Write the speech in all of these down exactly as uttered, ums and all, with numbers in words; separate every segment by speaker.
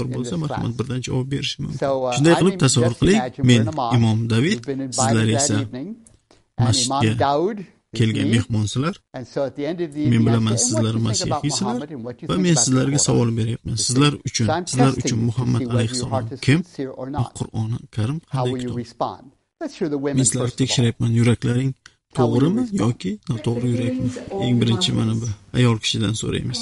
Speaker 1: tayyor
Speaker 2: in
Speaker 1: bo'lsa,
Speaker 2: this
Speaker 1: marhamat
Speaker 2: class.
Speaker 1: birdan javob berishi mumkin.
Speaker 2: So, uh,
Speaker 1: Shunday
Speaker 2: I'm
Speaker 1: qilib tasavvur
Speaker 2: just
Speaker 1: qiling,
Speaker 2: imagine
Speaker 1: men
Speaker 2: we're in a mosque.
Speaker 1: Imom David,
Speaker 2: We've been invited
Speaker 1: sizlar
Speaker 2: that
Speaker 1: esa
Speaker 2: evening, and Imam
Speaker 1: masjidga
Speaker 2: Daud
Speaker 1: kelgan mehmonsizlar. Men bilaman sizlar masihiysizlar va men sizlarga savol beryapman. Sizlar uchun, sizlar uchun Muhammad alayhissalom kim? Va Qur'oni Karim qanday kitob? Men sizlarni tekshiryapman, yuraklaring to'g'rimi yoki noto'g'ri yurakmi? Eng birinchi mana bu ayol kishidan so'raymiz.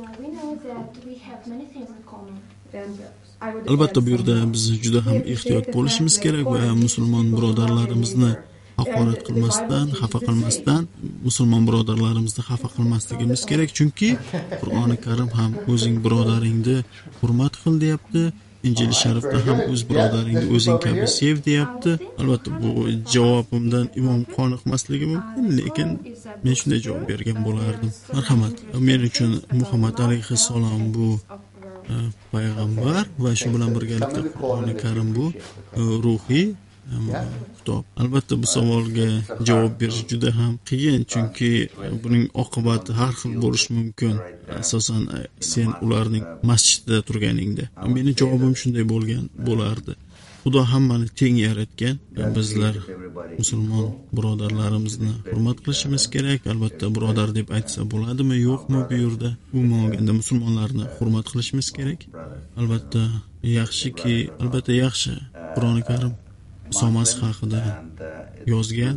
Speaker 1: Albatta bu yerda biz juda ham ehtiyot bo'lishimiz kerak va musulmon birodarlarimizni haqorat qilmasdan, xafa qilmasdan, musulmon birodarlarimizni xafa qilmasligimiz kerak, chunki Qur'oni Karim ham o'zing birodaringni hurmat qil deyapti. Injil sharifda ham o'z birodaringni o'zing kabi sev deyapti. Albatta bu javobimdan imom qoniqmasligi mumkin, lekin men shunday javob bergan bo'lardim. Marhamat. Men uchun Muhammad alayhissalom bu payg'ambar va shu bilan birgalikda Qur'oni Karim bu ruhiy kitob. Albatta bu savolga javob berish juda ham qiyin, chunki buning oqibati har xil bo'lishi mumkin. Asosan sen ularning masjidida turganingda. Mening javobim shunday bo'lgan bo'lardi. Xudo hammani teng yaratgan. Bizlar musulmon birodarlarimizni hurmat qilishimiz kerak. Albatta birodar deb aytsa bo'ladimi, yo'qmi bu yerda? Umuman olganda musulmonlarni hurmat qilishimiz kerak. Albatta yaxshiki, albatta yaxshi. Qur'oni Karim somasi haqida yozgan.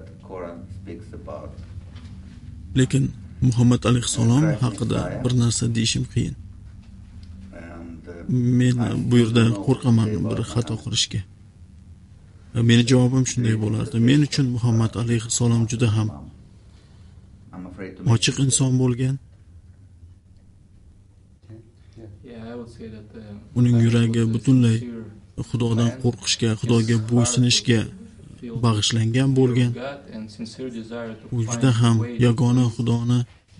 Speaker 1: Lekin Muhammad alayhissalom haqida bir narsa deyishim qiyin. Men bu yerda qo'rqaman bir xato qilishga. Mening javobim shunday bo'lardi. Men uchun Muhammad alayhissalom juda ham ochiq inson bo'lgan. Uning yuragi butunlay Xudodan qo'rqishga, Xudoga bo'ysunishga bag'ishlangan bo'lgan. U juda ham yagona Xudoni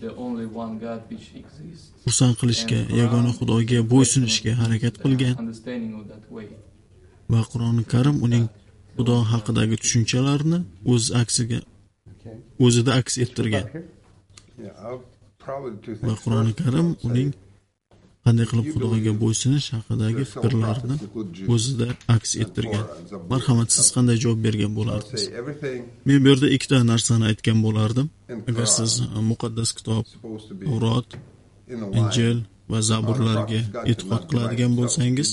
Speaker 1: xursand qilishga, yagona Xudoga bo'ysunishga harakat qilgan. Va Qur'oni Karim uning Xudo haqidagi tushunchalarini o'z aksiga o'zida aks ettirgan. Va Qur'oni Karim uning qanday qilib Xudoga bo'ysunish haqidagi fikrlarni o'zida aks ettirgan. Marhamat, siz qanday javob bergan bo'lardingiz? Men bu yerda ikkita narsani aytgan bo'lardim. Agar siz muqaddas kitob, Tavrot, Injil va Zaburlarga e'tiqod qiladigan bo'lsangiz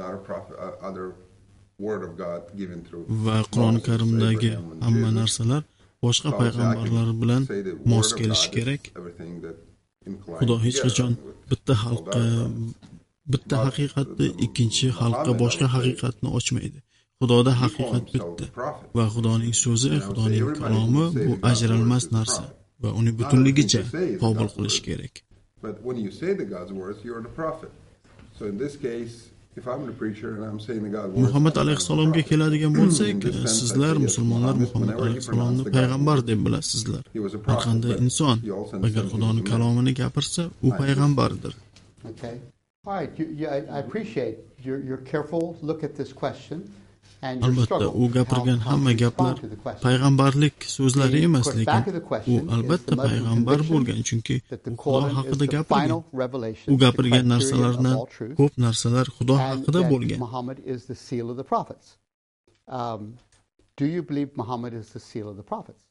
Speaker 1: va Qur'oni Karimdagi hamma narsalar boshqa payg'ambarlar bilan mos kelishi kerak. Xudo hech qachon bitta xalqqa bitta haqiqatni ikkinchi xalqqa boshqa haqiqatni ochmaydi. Xudoda haqiqat bitta va Xudoning so'zi, Xudoning kalomi bu ajralmas narsa va uni butunligicha qabul qilish kerak.
Speaker 3: But when you say the God's words, you're the prophet. So in this case, if I'm the preacher and I'm saying the God's words,
Speaker 1: Muhammad alayhissalomga keladigan bo'lsak, sizlar musulmonlar Muhammad alayhissalomni payg'ambar deb bilasizlar. Har qanday inson agar Xudoning kalomini gapirsa, u payg'ambardir.
Speaker 2: Okay. All right, you, you, I, I appreciate your your careful look at this question.
Speaker 1: Albatta u gapirgan hamma gaplar payg'ambarlik so'zlari emas, lekin u albatta payg'ambar bo'lgan, chunki Xudo haqida gapirgan. U gapirgan narsalardan ko'p narsalar Xudo haqida bo'lgan.
Speaker 2: Muhammad is the seal of the prophets. Um, do you believe Muhammad is the seal of the prophets?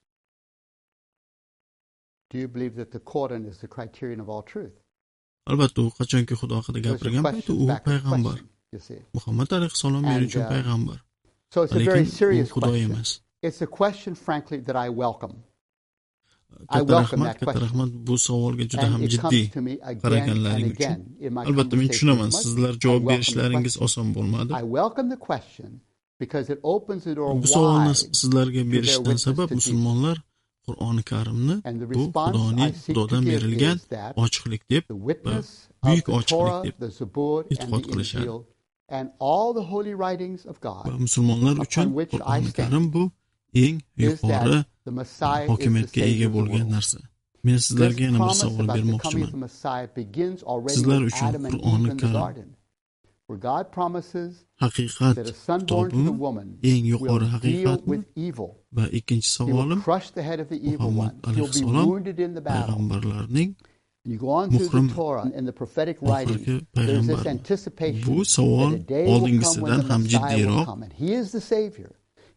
Speaker 2: Do you believe that the Quran is the criterion of all truth?
Speaker 1: Albatta u qachonki Xudo haqida gapirgan payti u payg'ambar. Muhammad alayhissalom men uchun payg'ambar.
Speaker 2: So it's a very serious
Speaker 1: Xudo
Speaker 2: question.
Speaker 1: emas.
Speaker 2: It's a question, frankly, that I welcome. I
Speaker 1: Katta
Speaker 2: welcome
Speaker 1: rahmat,
Speaker 2: that
Speaker 1: katta
Speaker 2: question.
Speaker 1: rahmat bu savolga juda ham
Speaker 2: And it
Speaker 1: jiddiy
Speaker 2: comes to me again and
Speaker 1: qaraganlaring uchun.
Speaker 2: again in my
Speaker 1: Albatta men
Speaker 2: conversations
Speaker 1: tushunaman,
Speaker 2: with
Speaker 1: sizlar
Speaker 2: Muslims.
Speaker 1: javob
Speaker 2: I welcome the
Speaker 1: berishlaringiz
Speaker 2: question.
Speaker 1: oson bo'lmadi.
Speaker 2: I welcome the question because it opens the door
Speaker 1: Bu savolni
Speaker 2: wide.
Speaker 1: sizlarga berishdan
Speaker 2: witness
Speaker 1: sabab
Speaker 2: to
Speaker 1: musulmonlar Qur'oni Karimni
Speaker 2: And the
Speaker 1: bu
Speaker 2: response
Speaker 1: Xudoning
Speaker 2: I seek
Speaker 1: Xudodan
Speaker 2: to give
Speaker 1: berilgan
Speaker 2: is that
Speaker 1: ochiqlik deb
Speaker 2: The
Speaker 1: va
Speaker 2: witness of
Speaker 1: buyuk
Speaker 2: the
Speaker 1: ochiqlik
Speaker 2: Torah,
Speaker 1: deb
Speaker 2: the Zabur, and
Speaker 1: e'tiqod
Speaker 2: the
Speaker 1: qilishadi.
Speaker 2: Injil, and all the holy writings of
Speaker 1: Va
Speaker 2: God
Speaker 1: musulmonlar uchun
Speaker 2: upon which I
Speaker 1: Qur'oni
Speaker 2: stand
Speaker 1: Karim bu eng
Speaker 2: is
Speaker 1: yuqori
Speaker 2: that the Messiah is the
Speaker 1: hokimiyatga ega
Speaker 2: Savior of the
Speaker 1: bo'lgan
Speaker 2: world.
Speaker 1: narsa. Men
Speaker 2: This
Speaker 1: sizlarga yana bir
Speaker 2: promise
Speaker 1: savol
Speaker 2: about the coming of
Speaker 1: bermoqchiman.
Speaker 2: the Messiah begins already
Speaker 1: Sizlar
Speaker 2: with
Speaker 1: uchun
Speaker 2: Adam and
Speaker 1: Qur'oni
Speaker 2: Eve in the
Speaker 1: Karim
Speaker 2: garden, where God promises
Speaker 1: Haqiqat
Speaker 2: that a son born to
Speaker 1: kitobi
Speaker 2: the woman
Speaker 1: eng yuqori
Speaker 2: will deal
Speaker 1: haqiqatmi
Speaker 2: with evil.
Speaker 1: va ikkinchi
Speaker 2: He will
Speaker 1: savolim
Speaker 2: crush the head of the evil
Speaker 1: Muhammad
Speaker 2: one. He'll be
Speaker 1: alayhissalom
Speaker 2: wounded in the battle.
Speaker 1: payg'ambarlarning
Speaker 2: You go on through
Speaker 1: muhrim
Speaker 2: the Torah and the prophetic
Speaker 1: oxirgi
Speaker 2: writings, there's this
Speaker 1: payg'ambar.
Speaker 2: anticipation
Speaker 1: Bu savol
Speaker 2: that a day will come when
Speaker 1: oldingisidan
Speaker 2: the
Speaker 1: ham
Speaker 2: Messiah will
Speaker 1: jiddiyroq.
Speaker 2: come, and He is the Savior.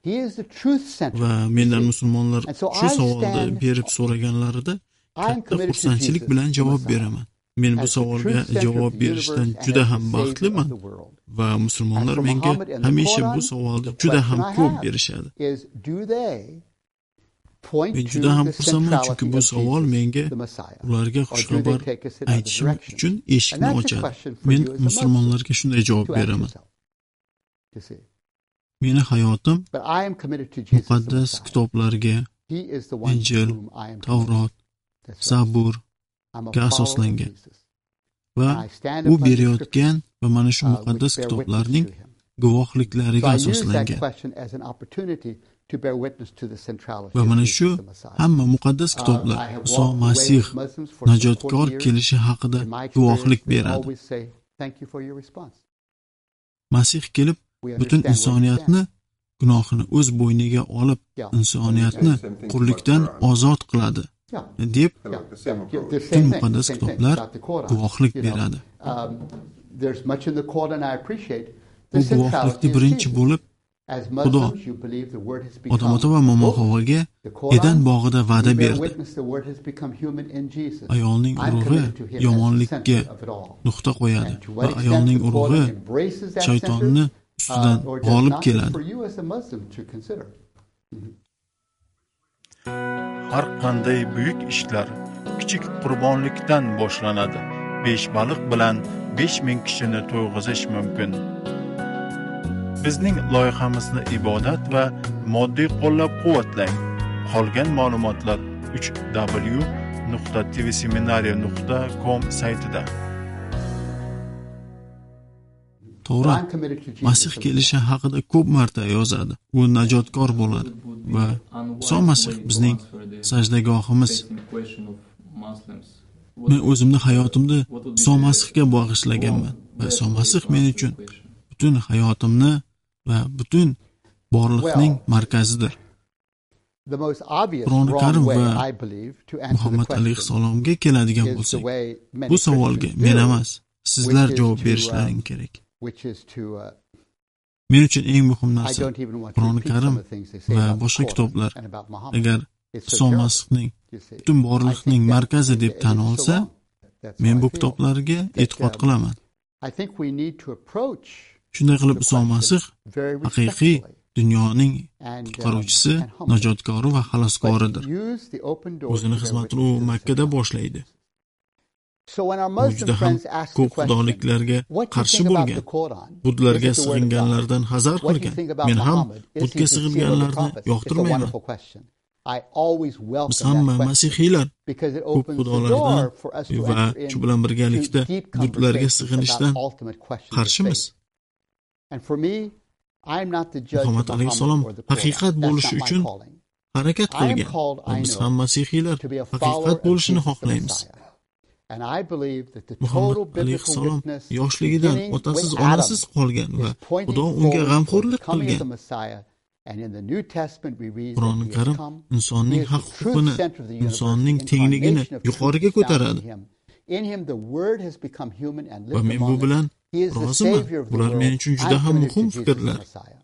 Speaker 2: He is the truth center.
Speaker 1: Va mendan musulmonlar
Speaker 2: And so
Speaker 1: shu
Speaker 2: I
Speaker 1: savolni
Speaker 2: stand-
Speaker 1: berib so'raganlarida
Speaker 2: I am
Speaker 1: katta
Speaker 2: committed to
Speaker 1: xursandchilik
Speaker 2: Jesus,
Speaker 1: bilan
Speaker 2: the
Speaker 1: javob
Speaker 2: Messiah,
Speaker 1: beraman. Men bu
Speaker 2: as the
Speaker 1: savolga
Speaker 2: truth center
Speaker 1: javob
Speaker 2: of the
Speaker 1: berishdan
Speaker 2: universe and
Speaker 1: juda
Speaker 2: as the
Speaker 1: ham
Speaker 2: Savior
Speaker 1: baxtliman
Speaker 2: of the world.
Speaker 1: va musulmonlar
Speaker 2: And for
Speaker 1: menga
Speaker 2: Muhammad and the
Speaker 1: hamisha
Speaker 2: Quran,
Speaker 1: bu savolni
Speaker 2: the
Speaker 1: juda ham
Speaker 2: question I
Speaker 1: ko'p
Speaker 2: have
Speaker 1: berishadi.
Speaker 2: is, do they point
Speaker 1: Men
Speaker 2: to
Speaker 1: juda ham
Speaker 2: the
Speaker 1: xursandman chunki
Speaker 2: centrality
Speaker 1: bu
Speaker 2: of
Speaker 1: savol
Speaker 2: Jesus,
Speaker 1: menga
Speaker 2: the Messiah?
Speaker 1: ularga
Speaker 2: Or do they
Speaker 1: xushxabar
Speaker 2: take us in other
Speaker 1: aytishim
Speaker 2: directions?
Speaker 1: uchun
Speaker 2: And
Speaker 1: eshikni
Speaker 2: that's a
Speaker 1: ochadi.
Speaker 2: question for
Speaker 1: Men
Speaker 2: you as a
Speaker 1: musulmonlarga shunday javob
Speaker 2: To ask
Speaker 1: beraman.
Speaker 2: yourself. You see.
Speaker 1: Meni hayotim
Speaker 2: But I am committed to Jesus, the
Speaker 1: muqaddas
Speaker 2: Messiah.
Speaker 1: kitoblarga,
Speaker 2: He is the one to
Speaker 1: Injil,
Speaker 2: whom I am committed.
Speaker 1: Tavrot,
Speaker 2: That's right.
Speaker 1: Zabur
Speaker 2: I'm a
Speaker 1: ga
Speaker 2: follower of
Speaker 1: asoslangan
Speaker 2: Jesus.
Speaker 1: va
Speaker 2: And I stand
Speaker 1: u
Speaker 2: upon the
Speaker 1: berayotgan va mana shu
Speaker 2: uh,
Speaker 1: muqaddas
Speaker 2: which bear witness
Speaker 1: kitoblarning
Speaker 2: to him.
Speaker 1: guvohliklariga
Speaker 2: So I use that
Speaker 1: asoslangan.
Speaker 2: question as an opportunity to bear witness to the centrality
Speaker 1: Va
Speaker 2: of
Speaker 1: mana
Speaker 2: Jesus,
Speaker 1: shu
Speaker 2: the Messiah.
Speaker 1: hamma muqaddas
Speaker 2: Uh,
Speaker 1: kitoblar
Speaker 2: I have
Speaker 1: Iso
Speaker 2: walked away
Speaker 1: Masih
Speaker 2: with Muslims for some
Speaker 1: najotkor
Speaker 2: forty years.
Speaker 1: kelishi haqida
Speaker 2: In my experience,
Speaker 1: guvohlik
Speaker 2: they
Speaker 1: beradi.
Speaker 2: always say, "Thank you for your response."
Speaker 1: Masih kelib
Speaker 2: We
Speaker 1: butun
Speaker 2: understand where we
Speaker 1: insoniyatni gunohini o'z bo'yniga olib,
Speaker 2: Yeah.
Speaker 1: insoniyatni qullikdan ozod qiladi
Speaker 2: Yeah.
Speaker 1: deb
Speaker 3: Hello, the same
Speaker 2: Yeah,
Speaker 3: approach.
Speaker 2: the
Speaker 1: butun
Speaker 2: same thing,
Speaker 1: muqaddas
Speaker 2: same thing
Speaker 1: kitoblar
Speaker 2: about the Quran,
Speaker 1: guvohlik
Speaker 2: you know.
Speaker 1: beradi.
Speaker 2: Um, there's much in the Quran I appreciate.
Speaker 1: Bu
Speaker 2: The centrality
Speaker 1: guvohlikni
Speaker 2: is
Speaker 1: birinchi
Speaker 2: Jesus.
Speaker 1: bo'lib
Speaker 2: As Muslims, you believe the word has become
Speaker 1: odam ota va momo
Speaker 2: both
Speaker 1: Havoga
Speaker 2: the Quran,
Speaker 1: Eden bog'ida va'da
Speaker 2: we bear
Speaker 1: berdi.
Speaker 2: witness the word has become human in Jesus.
Speaker 1: Ayolning
Speaker 2: I'm
Speaker 1: urug'i
Speaker 2: committed to him as the
Speaker 1: yomonlikka
Speaker 2: center of it all.
Speaker 1: nuqta qo'yadi
Speaker 2: And to
Speaker 1: va
Speaker 2: what extent
Speaker 1: ayolning
Speaker 2: the
Speaker 1: urug'i
Speaker 2: Quran embraces that
Speaker 1: shaytonni
Speaker 2: center,
Speaker 1: ustidan
Speaker 2: uh, or does
Speaker 1: g'olib
Speaker 2: not, is
Speaker 1: keladi.
Speaker 2: for you as a Muslim to consider.
Speaker 4: Har qanday buyuk ishlar kichik qurbonlikdan boshlanadi. besh baliq bilan besh ming kishini to'yg'izish mumkin. Bizning loyihamizni ibodat va moddiy qo'llab-quvvatlang. Qolgan ma'lumotlar uch w nuqta t v seminariya nuqta com saytida.
Speaker 1: To'g'ri.
Speaker 2: I'm committed to Jesus.
Speaker 1: Masih kelishi haqida ko'p marta yozadi. U najotkor bo'ladi va Iso Masih bizning sajdagohimiz. Men o'zimni hayotimni Iso Masihga bag'ishlaganman va Iso Masih men uchun butun hayotimni va butun borliqning markazidir.
Speaker 2: The most obvious
Speaker 1: Qur'oni
Speaker 2: wrong
Speaker 1: Karim
Speaker 2: way,
Speaker 1: va
Speaker 2: I believe, to answer the
Speaker 1: Muhammad
Speaker 2: question
Speaker 1: alayhissalomga keladigan
Speaker 2: is the
Speaker 1: bo'lsak,
Speaker 2: way many
Speaker 1: bu savolga
Speaker 2: Christians
Speaker 1: men
Speaker 2: do,
Speaker 1: emas, sizlar
Speaker 2: which is
Speaker 1: javob
Speaker 2: to,
Speaker 1: berishlaring
Speaker 2: uh,
Speaker 1: kerak.
Speaker 2: which is to, uh,
Speaker 1: Men uchun eng muhim
Speaker 2: I
Speaker 1: narsa
Speaker 2: don't even want to
Speaker 1: Qur'oni
Speaker 2: repeat
Speaker 1: Karim
Speaker 2: some of the things they say
Speaker 1: va
Speaker 2: about the
Speaker 1: boshqa
Speaker 2: Quran
Speaker 1: kitoblar
Speaker 2: and about Muhammad.
Speaker 1: agar
Speaker 2: It's so
Speaker 1: Iso
Speaker 2: terrible,
Speaker 1: Masihning
Speaker 2: you see.
Speaker 1: butun
Speaker 2: I
Speaker 1: borliqning
Speaker 2: think that
Speaker 1: markazi
Speaker 2: it-
Speaker 1: deb
Speaker 2: it
Speaker 1: tan
Speaker 2: is so
Speaker 1: olsa,
Speaker 2: wrong. That's
Speaker 1: men
Speaker 2: how
Speaker 1: bu
Speaker 2: I feel.
Speaker 1: kitoblarga
Speaker 2: That,
Speaker 1: e'tiqod
Speaker 2: um,
Speaker 1: qilaman.
Speaker 2: I think we need to approach
Speaker 1: Shunday qilib
Speaker 2: the
Speaker 1: Iso Masih
Speaker 2: question very
Speaker 1: haqiqiy
Speaker 2: respectfully
Speaker 1: dunyoning
Speaker 2: and, um,
Speaker 1: qutqaruvchisi,
Speaker 2: and humbly.
Speaker 1: najotkori va
Speaker 2: But
Speaker 1: xaloskoridir.
Speaker 2: use the open door
Speaker 1: O'zini
Speaker 2: to bear
Speaker 1: xizmatini
Speaker 2: witness
Speaker 1: u
Speaker 2: to the
Speaker 1: Makkada
Speaker 2: central.
Speaker 1: boshlaydi.
Speaker 2: So when our
Speaker 1: U
Speaker 2: Muslim
Speaker 1: juda ham
Speaker 2: friends ask the
Speaker 1: ko'p
Speaker 2: question,
Speaker 1: xudoliklarga
Speaker 2: what do you
Speaker 1: qarshi
Speaker 2: think about
Speaker 1: bo'lgan.
Speaker 2: the Quran?
Speaker 1: Budlarga
Speaker 2: Is it the word of God?
Speaker 1: sig'inganlardan hazar
Speaker 2: What do you
Speaker 1: qilgan.
Speaker 2: think about
Speaker 1: Men ham
Speaker 2: Muhammad? Is he
Speaker 1: budga
Speaker 2: the seal of the
Speaker 1: sig'inganlarni
Speaker 2: prophets? It's a
Speaker 1: yoqtirmayman.
Speaker 2: wonderful question. I always
Speaker 1: Biz
Speaker 2: welcome
Speaker 1: hamma
Speaker 2: that question
Speaker 1: masihiylar
Speaker 2: because it
Speaker 1: ko'p
Speaker 2: opens the
Speaker 1: xudolardan
Speaker 2: door for us to
Speaker 1: va
Speaker 2: enter
Speaker 1: shu bilan
Speaker 2: into
Speaker 1: birgalikda
Speaker 2: deep
Speaker 1: budlarga
Speaker 2: conversations
Speaker 1: sig'inishdan
Speaker 2: about ultimate questions of
Speaker 1: qarshimiz.
Speaker 2: faith. And for me, I'm not the judge
Speaker 1: Muhammad
Speaker 2: of
Speaker 1: alayhissalom
Speaker 2: Muhammad or the Quran.
Speaker 1: haqiqat
Speaker 2: That's
Speaker 1: bo'lishi
Speaker 2: not my
Speaker 1: uchun
Speaker 2: calling.
Speaker 1: harakat
Speaker 2: I am
Speaker 1: qilgan.
Speaker 2: called,
Speaker 1: Va
Speaker 2: I
Speaker 1: biz
Speaker 2: know,
Speaker 1: ham masihiylar
Speaker 2: to be a follower
Speaker 1: haqiqat
Speaker 2: of
Speaker 1: bo'lishini
Speaker 2: Jesus the
Speaker 1: xohlaymiz.
Speaker 2: Messiah. And I believe that the
Speaker 1: Muhammad
Speaker 2: total biblical
Speaker 1: alayhissalom
Speaker 2: witness
Speaker 1: yoshligidan
Speaker 2: beginning
Speaker 1: otasiz
Speaker 2: with
Speaker 1: onasiz
Speaker 2: Adam
Speaker 1: qolgan va
Speaker 2: is pointing
Speaker 1: Xudo unga
Speaker 2: forward
Speaker 1: g'amxo'rlik
Speaker 2: toward the coming of the
Speaker 1: qilgan.
Speaker 2: Messiah. And in the New Testament we read that
Speaker 1: Qur'oni
Speaker 2: he has
Speaker 1: Karim
Speaker 2: come.
Speaker 1: insonning
Speaker 2: He is
Speaker 1: haq
Speaker 2: the truth
Speaker 1: huquqini,
Speaker 2: center of the universe,
Speaker 1: insonning
Speaker 2: the
Speaker 1: tengligini
Speaker 2: incarnation of truth
Speaker 1: yuqoriga
Speaker 2: is found
Speaker 1: ko'taradi.
Speaker 2: in him. In him the word has become human and
Speaker 1: Va
Speaker 2: lived
Speaker 1: men bu
Speaker 2: among us.
Speaker 1: bilan
Speaker 2: He is the
Speaker 1: roziman.
Speaker 2: savior of the
Speaker 1: Bular
Speaker 2: world.
Speaker 1: men uchun juda
Speaker 2: I'm
Speaker 1: ham
Speaker 2: committed to
Speaker 1: muhim
Speaker 2: Jesus the
Speaker 1: fikrlar.
Speaker 2: Messiah.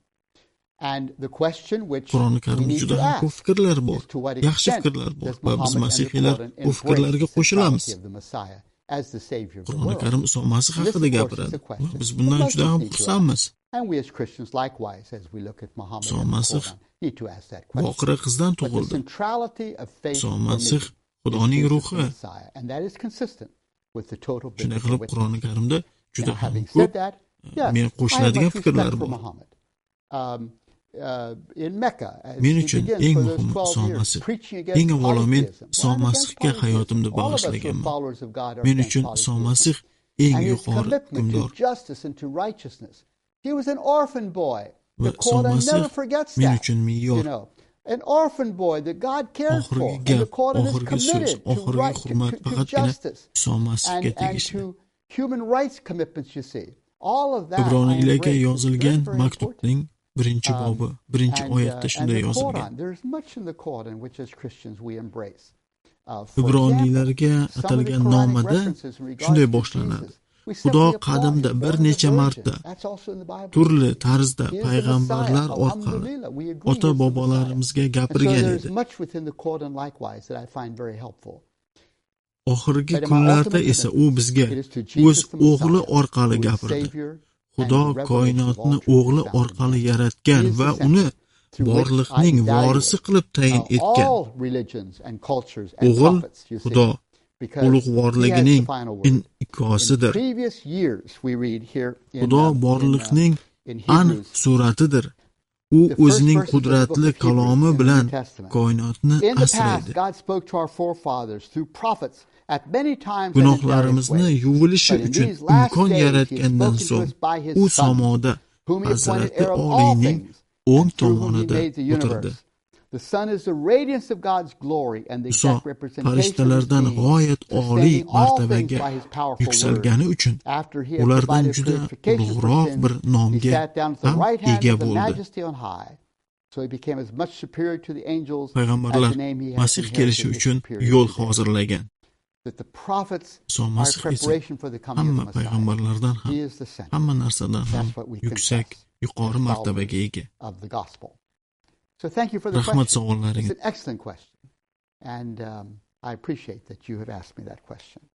Speaker 2: And the question which
Speaker 1: Qur'oni
Speaker 2: we
Speaker 1: Karimda
Speaker 2: need
Speaker 1: juda
Speaker 2: to
Speaker 1: ham ko'p
Speaker 2: ask
Speaker 1: fikrlar bor.
Speaker 2: is to what
Speaker 1: Yaxshi
Speaker 2: extent
Speaker 1: fikrlar bor
Speaker 2: does
Speaker 1: va biz
Speaker 2: Muhammad and the
Speaker 1: masihiylar
Speaker 2: Quran
Speaker 1: bu fikrlarga
Speaker 2: embrace the
Speaker 1: qo'shilamiz.
Speaker 2: centrality of the Messiah as the savior of the
Speaker 1: Qur'oni
Speaker 2: world.
Speaker 1: Karim Iso Masih
Speaker 2: This, of
Speaker 1: haqida
Speaker 2: course, is
Speaker 1: gapiradi.
Speaker 2: a question
Speaker 1: Va biz
Speaker 2: that
Speaker 1: bundan
Speaker 2: Muslims
Speaker 1: juda ham
Speaker 2: need to ask.
Speaker 1: xursandmiz.
Speaker 2: And we as Christians likewise, as we look at Muhammad
Speaker 1: Iso
Speaker 2: and the
Speaker 1: Masih
Speaker 2: Quran, need to ask that question.
Speaker 1: Boqira qizdan
Speaker 2: But the
Speaker 1: tug'ildi.
Speaker 2: centrality of faith
Speaker 1: Iso
Speaker 2: for me
Speaker 1: Masih
Speaker 2: is
Speaker 1: Xudoning
Speaker 2: Jesus the
Speaker 1: ruhi.
Speaker 2: Messiah, and that is consistent with the total
Speaker 1: Shunday
Speaker 2: biblical
Speaker 1: qilib Qur'oni
Speaker 2: witness.
Speaker 1: Karimda juda
Speaker 2: Now,
Speaker 1: ham
Speaker 2: having
Speaker 1: ko'p
Speaker 2: said that, yes,
Speaker 1: men
Speaker 2: I have
Speaker 1: qo'shiladigan
Speaker 2: much
Speaker 1: fikrlar
Speaker 2: respect for
Speaker 1: bor.
Speaker 2: Muhammad. Um, uh, in Mecca, as
Speaker 1: Men
Speaker 2: he
Speaker 1: uchun
Speaker 2: begins
Speaker 1: eng
Speaker 2: for those
Speaker 1: muhimi
Speaker 2: twelve
Speaker 1: Iso
Speaker 2: years
Speaker 1: Masih.
Speaker 2: preaching against
Speaker 1: Eng avvalo men
Speaker 2: polytheism.
Speaker 1: Iso
Speaker 2: Why against
Speaker 1: Masihga
Speaker 2: polytheism?
Speaker 1: hayotimni
Speaker 2: All of us who are
Speaker 1: bag'ishlaganman.
Speaker 2: followers of God are
Speaker 1: Men
Speaker 2: against
Speaker 1: uchun Iso
Speaker 2: polytheism.
Speaker 1: Masih eng
Speaker 2: And his
Speaker 1: yuqori
Speaker 2: commitment
Speaker 1: hukmdor.
Speaker 2: to justice and to righteousness. He was an orphan boy.
Speaker 1: Va
Speaker 2: The
Speaker 1: Iso
Speaker 2: Quran
Speaker 1: Masih
Speaker 2: never forgets
Speaker 1: men
Speaker 2: that.
Speaker 1: uchun
Speaker 2: You
Speaker 1: me'yor.
Speaker 2: know, an orphan boy that God cared for.
Speaker 1: Oxirgi
Speaker 2: And
Speaker 1: gap,
Speaker 2: the Quran is
Speaker 1: oxirgi so'z,
Speaker 2: committed to,
Speaker 1: oxirgi
Speaker 2: right, to,
Speaker 1: hurmat
Speaker 2: to, to
Speaker 1: faqatgina
Speaker 2: justice
Speaker 1: Iso Masihga
Speaker 2: and, and
Speaker 1: tegishli.
Speaker 2: to human rights commitments, you see. All of that I
Speaker 1: Ibroniylarga
Speaker 2: embrace. It's
Speaker 1: yozilgan
Speaker 2: very, very important.
Speaker 1: maktubning birinchi
Speaker 2: Um,
Speaker 1: bobi, birinchi
Speaker 2: And,
Speaker 1: oyatda
Speaker 2: uh, and
Speaker 1: shunday
Speaker 2: the
Speaker 1: yozilgan.
Speaker 2: Quran, there's much in the Quran which as Christians we embrace. Uh, for
Speaker 1: Ibroniylarga
Speaker 2: example, some of the
Speaker 1: atalgan
Speaker 2: Quranic
Speaker 1: nomada
Speaker 2: references in regards
Speaker 1: shunday
Speaker 2: to
Speaker 1: boshlanadi.
Speaker 2: Jesus We
Speaker 1: Xudo
Speaker 2: simply applaud
Speaker 1: qadimda
Speaker 2: him,
Speaker 1: bir
Speaker 2: born of a
Speaker 1: necha
Speaker 2: virgin.
Speaker 1: marta
Speaker 2: That's also in the Bible.
Speaker 1: turli tarzda
Speaker 2: He is the
Speaker 1: payg'ambarlar
Speaker 2: Messiah.
Speaker 1: orqali
Speaker 2: Alhamdulillah, we agree
Speaker 1: ota
Speaker 2: he is the
Speaker 1: bobolarimizga
Speaker 2: Messiah. And so
Speaker 1: gapirgan
Speaker 2: there's
Speaker 1: edi.
Speaker 2: much within the Quran likewise that I find very helpful.
Speaker 1: Oxirgi
Speaker 2: But in my
Speaker 1: kunlarda
Speaker 2: ultimate
Speaker 1: esa u
Speaker 2: commitment,
Speaker 1: bizga
Speaker 2: it is to
Speaker 1: o'z
Speaker 2: Jesus the
Speaker 1: o'g'li
Speaker 2: Messiah,
Speaker 1: orqali
Speaker 2: who is
Speaker 1: gapirdi.
Speaker 2: Savior
Speaker 1: Xudo
Speaker 2: and the revelation of
Speaker 1: koinotni
Speaker 2: all truth
Speaker 1: o'g'li
Speaker 2: is found in
Speaker 1: orqali
Speaker 2: him.
Speaker 1: yaratgan
Speaker 2: He is
Speaker 1: va
Speaker 2: the
Speaker 1: uni
Speaker 2: center through which I
Speaker 1: borliqning
Speaker 2: evaluate,
Speaker 1: vorisi qilib tayin
Speaker 2: uh,
Speaker 1: etgan.
Speaker 2: all religions and cultures and
Speaker 1: O'g'il
Speaker 2: prophets, you see,
Speaker 1: Xudo
Speaker 2: because he has the
Speaker 1: ulug'vorligining
Speaker 2: final word. In
Speaker 1: inkosidir.
Speaker 2: previous years, we read here in,
Speaker 1: Xudo
Speaker 2: um, in, uh,
Speaker 1: borliqning
Speaker 2: in
Speaker 1: aniq
Speaker 2: Hebrews,
Speaker 1: suratidir. U
Speaker 2: the first
Speaker 1: o'zining
Speaker 2: verses of the book
Speaker 1: qudratli
Speaker 2: of Hebrews
Speaker 1: kalomi
Speaker 2: in the
Speaker 1: bilan
Speaker 2: New Testament.
Speaker 1: koinotni
Speaker 2: In the past,
Speaker 1: asraydi.
Speaker 2: God spoke to our forefathers through prophets at many times and in various
Speaker 1: Gunohlarimizni
Speaker 2: ways.
Speaker 1: yuvilishi
Speaker 2: But in
Speaker 1: uchun
Speaker 2: these last
Speaker 1: imkon
Speaker 2: days, He has
Speaker 1: yaratgandan
Speaker 2: spoken to
Speaker 1: so'ng
Speaker 2: us by His
Speaker 1: u
Speaker 2: Son,
Speaker 1: samoda
Speaker 2: whom He appointed
Speaker 1: Hazrati
Speaker 2: heir of all
Speaker 1: Oliyning
Speaker 2: things,
Speaker 1: o'ng
Speaker 2: and through whom He
Speaker 1: tomonida
Speaker 2: made the
Speaker 1: o'tirdi.
Speaker 2: universe. The Son is the radiance of God's glory and the
Speaker 1: Iso
Speaker 2: exact representation of His
Speaker 1: farishtalardan
Speaker 2: being,
Speaker 1: g'oyat oliy
Speaker 2: sustaining all things
Speaker 1: martabaga
Speaker 2: by His powerful word.
Speaker 1: yuksalgani uchun
Speaker 2: After He had
Speaker 1: ulardan
Speaker 2: provided
Speaker 1: juda
Speaker 2: purification for
Speaker 1: ulug'roq
Speaker 2: sins,
Speaker 1: bir
Speaker 2: He
Speaker 1: nomga
Speaker 2: sat down at the
Speaker 1: ham
Speaker 2: right hand
Speaker 1: ega
Speaker 2: of the
Speaker 1: bo'ldi.
Speaker 2: Majesty on high. So He became as much superior to the angels as
Speaker 1: Payg'ambarlar
Speaker 2: the name He has
Speaker 1: Masih kelishi
Speaker 2: inherited is
Speaker 1: uchun
Speaker 2: superior
Speaker 1: yo'l
Speaker 2: to theirs.
Speaker 1: hozirlagan.
Speaker 2: That the prophets
Speaker 1: Iso
Speaker 2: are
Speaker 1: Masih esa
Speaker 2: preparation for the coming of
Speaker 1: hamma
Speaker 2: the Messiah.
Speaker 1: payg'ambarlardan ham
Speaker 2: He is the center
Speaker 1: hamma narsadan ham
Speaker 2: That's what we
Speaker 1: yuksak,
Speaker 2: confess
Speaker 1: yuqori
Speaker 2: as
Speaker 1: martabaga
Speaker 2: followers
Speaker 1: ega.
Speaker 2: of the gospel. So thank you for the
Speaker 1: Rahmat
Speaker 2: question.
Speaker 1: savollaringiz.
Speaker 2: It's an excellent question. And um, I appreciate that you have asked me that question.